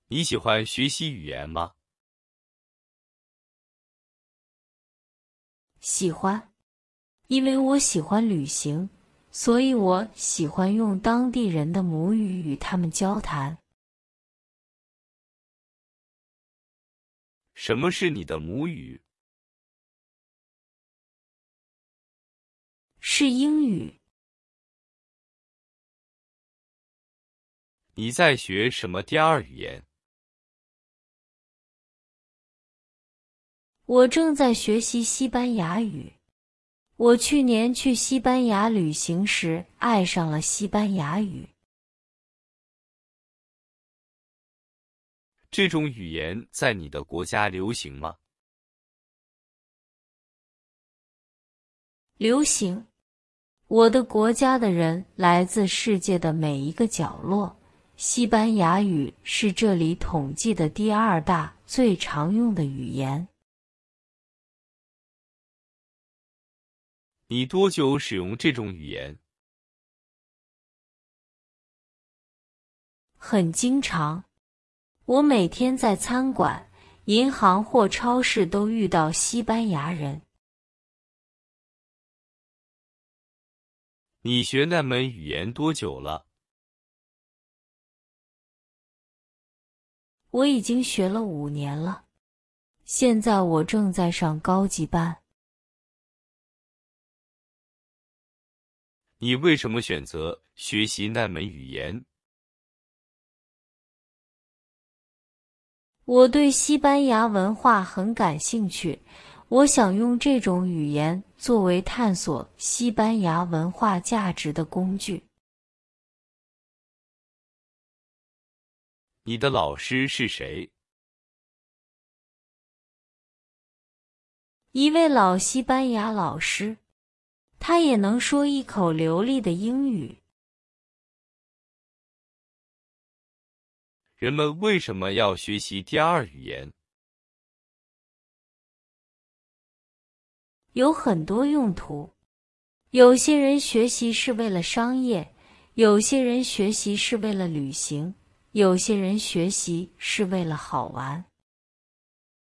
你喜欢学习语言吗？ 喜欢，因为我喜欢旅行，所以我喜欢用当地人的母语与他们交谈。 什么是你的母语？ 是英语。 你在学什么第二语言？ 我正在学习西班牙语。我去年去西班牙旅行时爱上了西班牙语。 这种语言在你的国家流行吗？ 流行。我的国家的人来自世界的每一个角落，西班牙语是这里统计的第二大最常用的语言。 你多久使用这种语言？ 很经常。我每天在餐馆、银行或超市都遇到西班牙人。 你学那门语言多久了？ 我已经学了5年了，现在我正在上高级班。 你为什么选择学习那门语言？ 我对西班牙文化很感兴趣，我想用这种语言作为探索西班牙文化价值的工具。 你的老师是谁？ 一位老西班牙老师，他也能说一口流利的英语。 人们为什么要学习第二语言？ 有很多用途。有些人学习是为了商业，有些人学习是为了旅行，有些人学习是为了好玩。